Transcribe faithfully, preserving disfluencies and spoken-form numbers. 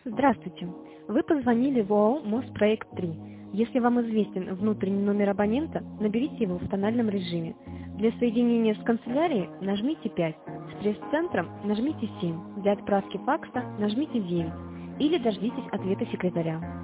Здравствуйте! Вы позвонили в ОАО «Моспроект три». Если вам известен внутренний номер абонента, наберите его в тональном режиме. Для соединения с канцелярией нажмите пять, с пресс-центром нажмите семь, для отправки факса нажмите девять или дождитесь ответа секретаря.